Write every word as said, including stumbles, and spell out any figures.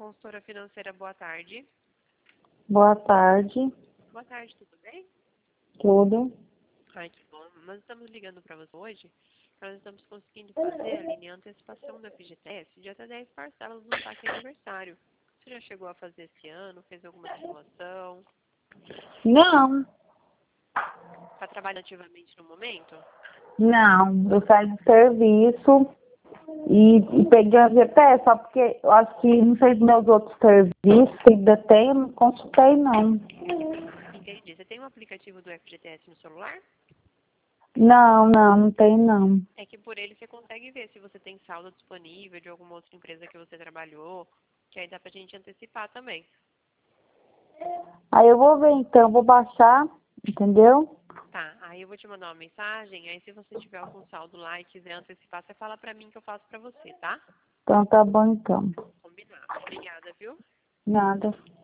consultora financeira, boa tarde. Boa tarde. Boa tarde, tudo bem? Tudo. Ai, que bom. Nós estamos ligando para você hoje. Nós estamos conseguindo fazer, Aline, a antecipação do F G T S de até dez parcelas no saque aniversário. Você já chegou a fazer esse ano? Fez alguma simulação? Não, Está trabalhando ativamente no momento? não. Eu saí do serviço e, e peguei a G P S, só porque eu acho que não sei dos meus outros serviços, se ainda tem, eu não consultei não. Entendi. Você tem um aplicativo do F G T S no celular? Não, não, não tem não. É que por ele você consegue ver se você tem saldo disponível de alguma outra empresa que você trabalhou, que aí dá pra gente antecipar também. Aí eu vou ver então, vou baixar, entendeu? Tá, aí eu vou te mandar uma mensagem, aí se você tiver algum saldo lá e quiser antecipar, você fala pra mim que eu faço pra você, tá? Então tá bom então. Combinado. Obrigada, viu? Nada.